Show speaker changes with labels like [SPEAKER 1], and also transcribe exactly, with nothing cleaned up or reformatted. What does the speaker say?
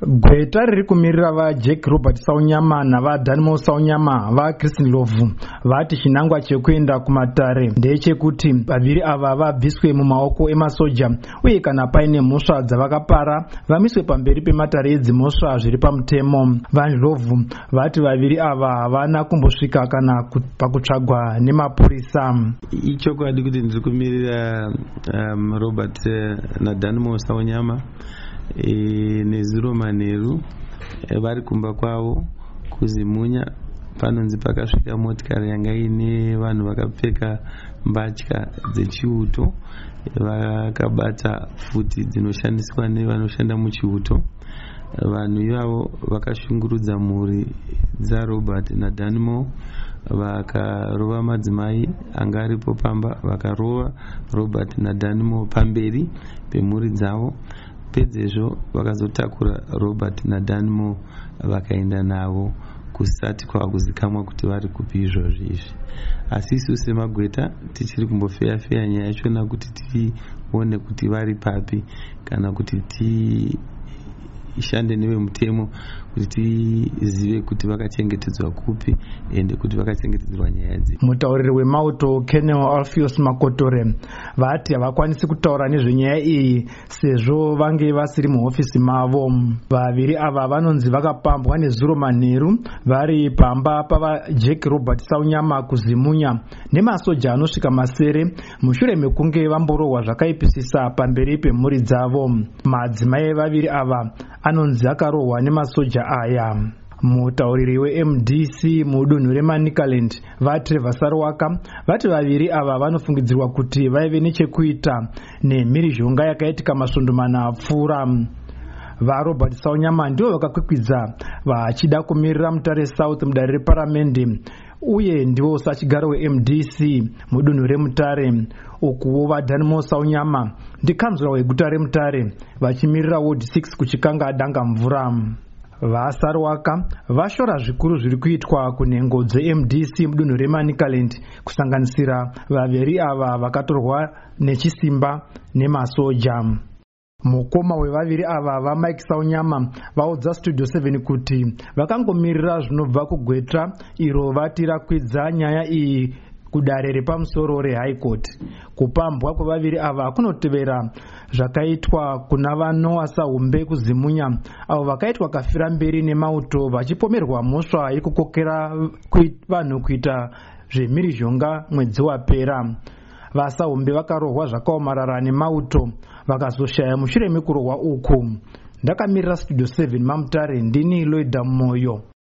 [SPEAKER 1] Gweta riri kumirira vaJack Robert Saunyama navaDanmo Saunyama vaChristin Lovu vati chinangwa chekuenda kumatare ndechekuti vaviri ava vabviswe mumaoko emasoja uye kana paine mhosva dzavakapara vamiswe pamberi pematare edzimhosva zviri pamutemo. VaLovu vati vaviri ava havana kumbosvika kana pakutsvagwa nemapurisa.
[SPEAKER 2] Ichokwadi kuti ndiri kumirira um, Robert naDanmo Saunyama E, nezuro manheru e, vari kumba kwavo kuzimunya. Panonzi pakasvika motikari yanga ine vanhu vakapfeka mbatya dzechiuto vakabata futi dzinoshandiswa nevanoshanda muchiuto. Vanhu ivavo vakashungurudza mhuri dzaRobert naDanmo, vakarova madzimai anga aripo pamba, vakarova Robert naDanmo pamberi pemhuri dzavo. Pedzezvo vakazotakura Robert naDanmo vakaenda navo kusati kwavakuzikamwa kuti vari kupi izvozvi izvi. Asi isu semagweta tichiri kumbofeya feya nyaya yachona kuti tione kuti vari papi kana kuti tishande nevemutemo kuti tizive kuti vakachengetedzwa kupi ende kuti vakachengetedzwa nyaya dzi.
[SPEAKER 1] Mutauriri wemauto Colonel Alpheus Makotore vati havakwanisi kutaura nezvenyaya iyi sezvo vange vasiri muhofisi mavo. Vaviri ava vanonzi vakapambwa nezuro manheru vari pamba pavaJack Robert Saunyama kuzimunya nemasoja anosvika masere mushure mekunge vamborohwa zvakaipisisa pamberi pemhuri dzavo. Madzimai vaviri ava anonzi akarohwa nemasoja aya. Mutauriri weM D C mudunhu reManicaland vaTrevor Sarwaka vati vaviri ava vanofungidzirwa kuti vaive nechekuita nemhirizhonga yakaitika masvondo mana apfuura. VaRobert Saunyama ndivo vakakwikwidza vachida kumirira Mutare South mudare reparamende uye ndivo sachigaro weM D C mudunhu reMutare. Ukuwo vaDanmo Saunyama ndikanzura weguta reMutare vachimirira Ward six kuchikanga danga mvura. VaSarwaka vashora zvikuru zviri kuitwa kunhengo dzeM D C mudunhu reManicaland kusanganisira vaviri ava vakatorwa nechisimba nemasoja. Mukoma wevaviri ava vaMike Saunyama vaudza Studio seven kuti vakangomirira zvinobva kugweta iro vati rakwidza nyaya iyi kudare repamusoro reHigh Court. Kupambwa kwevaviri ava kunotevera zvakaitwa kuna vaNoah Sahumbe kuzimunya avo vakaitwa kafira mberi nemauto vachipomerwa mhosva yekukokera vanhu kuita zvemhirizhonga mwedzi wapera. VaSahumbe vakarohwa zvakaomarara nemauto vakazoshaya mushure mekurohwa uku. Ndakamirira Studio seven maMutare ndini Lloyd Moyo.